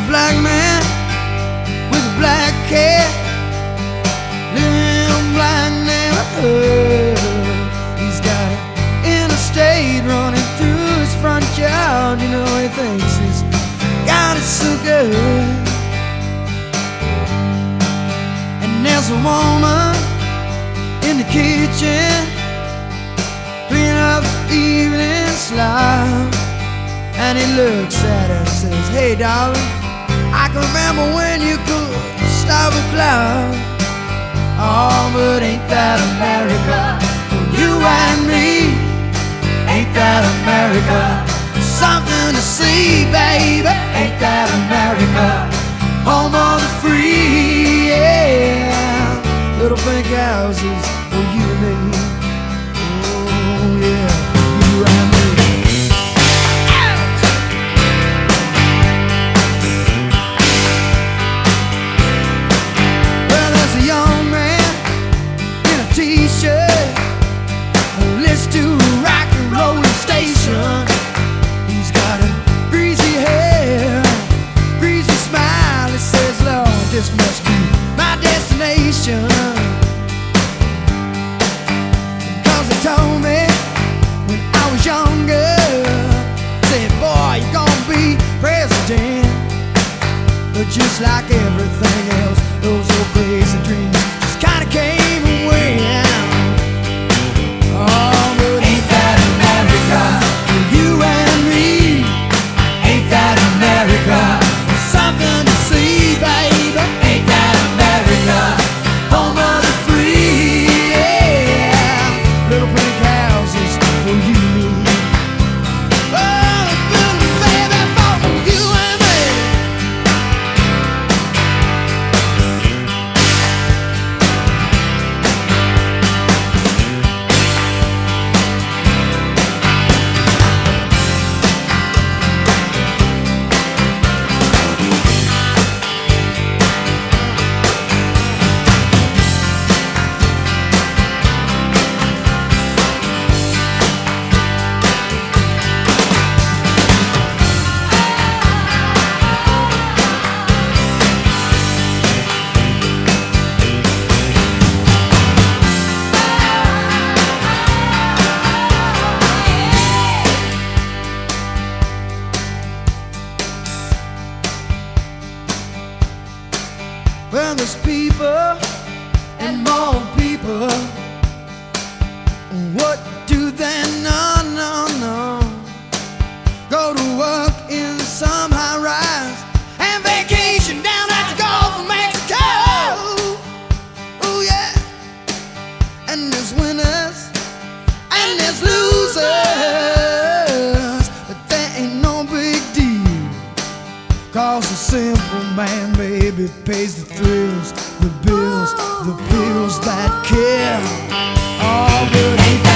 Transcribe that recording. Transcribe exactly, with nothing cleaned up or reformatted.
black man with a black cat, living in a black neighborhood. He's got an interstate running through his front yard. You know, he thinks he's got it so good. And there's a woman in the kitchen cleaning up the evening slop. And he looks at her and says, "Hey darling, I can remember when you could stop a clock. Oh, but ain't that America for you and me? Ain't that America? Something to see, baby. Ain't that America? Home of the free, yeah. Little pink houses for you and me. Oh yeah, for you and me." Well, there's a young man in a t-shirt, list to a rock and roll station. He's got a breezy hair, breezy smile. He says, "Lord, this must be my destination." Cause he told me when I was younger, said, "Boy, you're gonna be president." But just like everything else, those old crazy dreams just kinda came and went. Oh, but ain't that America for you and me? Ain't that America? Something to see, baby. Ain't that America? Home of the free, yeah. Little pink houses for you and me. Oh, little baby, for you and me. Well, there's people and more people. What do they know? No, no. Go to work in some high rise and vacation down at the Gulf of Mexico. Oh yeah. And there's winners and there's losers, but that ain't no big deal. Cause the simple man, baby, pays the thrills, the bills, the pills that kill. Oh, but ain't